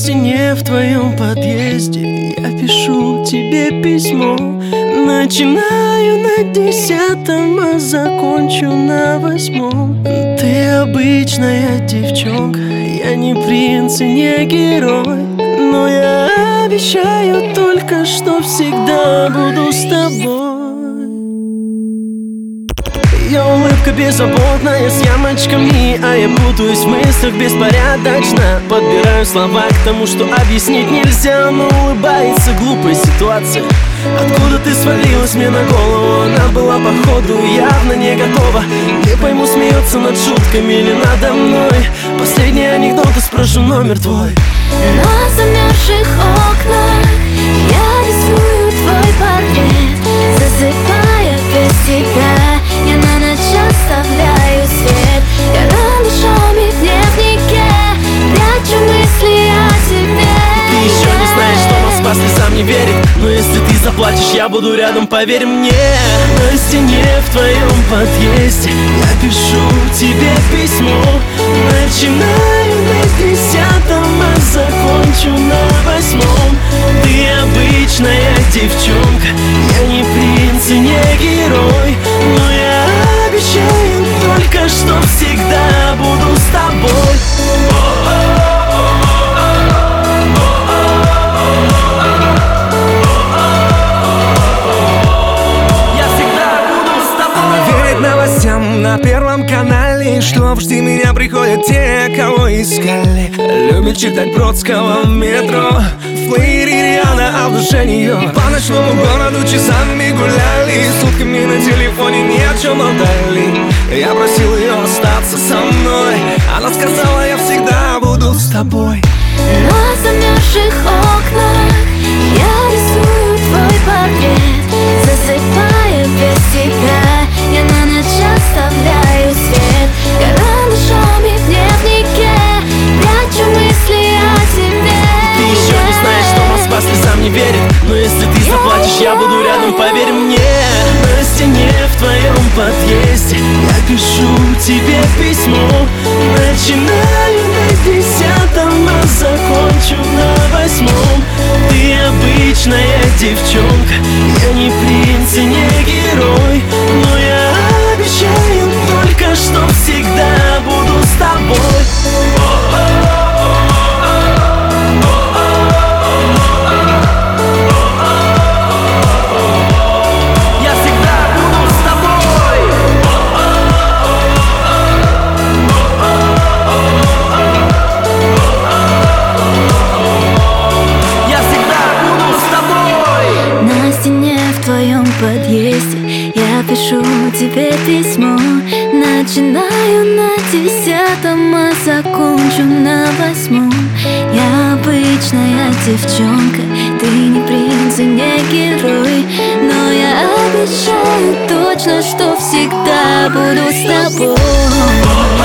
стене в твоем подъезде я пишу тебе письмо. Начинаю на 10-м, а закончу на 8-м. Ты обычная девчонка, я не принц и не герой, но я обещаю только, что всегда буду с тобой. Ее улыбка беззаботная, с ямочками, а я путаюсь в мыслях беспорядочно. Подбираю слова к тому, что объяснить нельзя, но улыбается глупая ситуация. Откуда ты свалилась мне на голову? Она была походу явно не готова. Не пойму, смеется над шутками или надо мной. Последний анекдот, и спрошу номер твой. На замерзших окнах я рисую твой портрет, засыпая без тебя. Я на ночь оставляю свет. Я раньшами в дневнике прячу мысли о тебе. Ты еще не знаешь, что Москва слезам не верит, но если ты заплачешь, я буду рядом, поверь мне. На стене в твоем подъезде я пишу тебе письмо. Начинаю на 10-м, а закончу на 8-м. Ты обычная девчонка, я не принц и не герой, но я обещаю только, что всегда буду с тобой. Новостям на Первом канале, что в «Жди меня» приходят те, кого искали. Любит читать Бродского в метро, в плеере Риана, а в душе нее. По ночному городу часами гуляли, сутками на телефоне ни о чем болтали. Я просил ее остаться со мной, она сказала, я всегда буду с тобой. На замерзших окнах я рисую твой портрет, засыпая без тебя. Я на ночь оставляю свет. Карандашами в дневнике прячу мысли о тебе. Ты еще не знаешь, что Москва слезам не верит, но если ты заплачешь, я буду рядом, поверь мне. На стене в твоем подъезде я пишу тебе письмо. Начинаю на 10-м, а закончу на 8-м. Ты обычная девчонка, я не принц и не герой, но я обещаю только, что всегда буду с тобой. Я всегда буду с тобой. Я всегда буду с тобой. На стене в твоем подъезде я пишу тебе письмо. Начинаю на 10-м, а закончу на 8-м. Я обычная девчонка, ты не принц и не герой, но я обещаю точно, что всегда буду с тобой.